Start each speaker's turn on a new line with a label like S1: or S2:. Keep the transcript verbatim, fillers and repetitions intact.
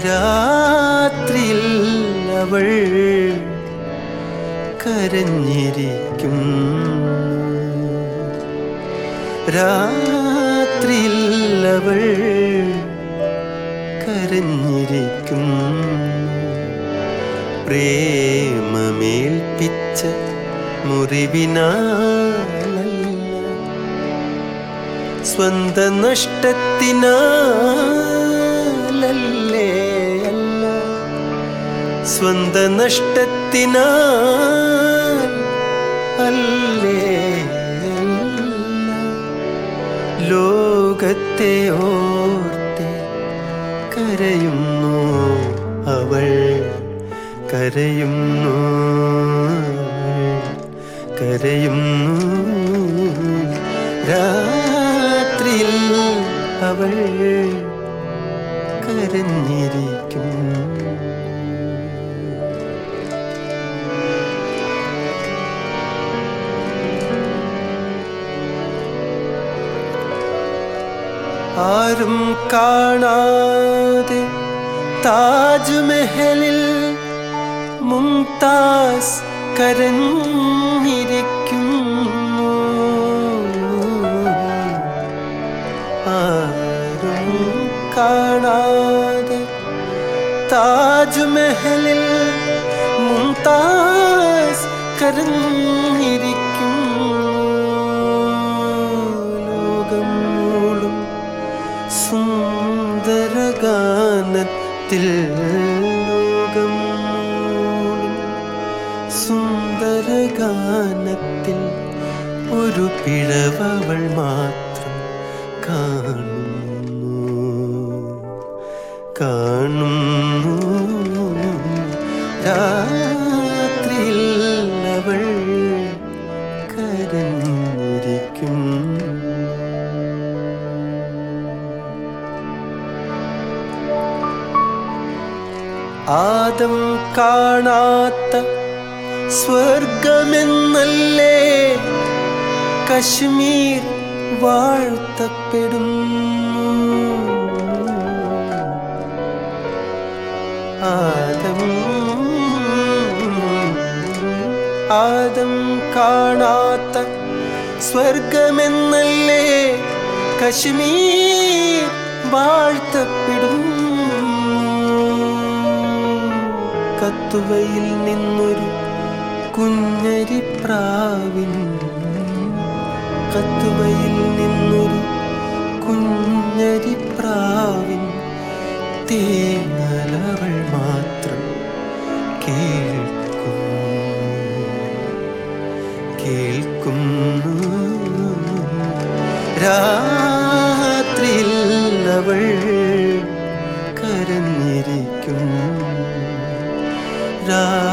S1: രാത്രിയിൽ അവൾ കരഞ്ഞിരിക്കും. രാത്രിയിൽ അവൾ കരഞ്ഞിരിക്കും. പ്രേമമേൽപ്പിച്ച മുറിവിനാലല്ല, സ്വന്ത നഷ്ടത്തിനാലല്ലേ അല്ല, സ്വന്ത നഷ്ടത്തിനാൽ അല്ലേ അല്ല. ലോകത്തെ ഓർത്ത് കരയുന്നു അവൾ, കരയുന്നു കരയുന്നു. രാത്രിയിൽ അവൾ കരഞ്ഞിരിക്കും. ആരും കാണാതെ താജ്മഹലിൽ മുംതാസ് കരഞ്ഞിരിക്കുന്നു. ആരും കാണാതെ താജ്മഹലിൽ മുംതാസ് കരഞ്ഞിരിക്കുന്നു. ലോകം മൂളും സുന്ദരഗാനത്തിൽ, ലോകം മൂളും സുന്ദരഗാനത്തിൽ ഒരു പിഴവൾ മാത്രം കാണുന്നു കാണുന്നു. രാത്രിയിൽ അവൾ കരഞ്ഞിരിക്കും. ആദം കാണാത്ത സ്വർഗമെന്നല്ലേ കശ്മീർ വാഴ്ത്തപ്പെടുന്നു. ആദം ആദം കാണാത്ത സ്വർഗമെന്നല്ലേ കശ്മീർ വാഴ്ത്തപ്പെടുന്നു. കത്തുവയിൽ നിന്നൊരു കുഞ്ഞരിപ്രാവിൻ, കത്തുവയിൽ നിന്നൊരു കുഞ്ഞരിപ്രാവിൻ തേങ്ങലവൾ മാത്രം കേൾക്കുന്നു കേൾക്കുന്നു. രാത്രിയിൽ അവൾ കരഞ്ഞിരിക്കും. രാ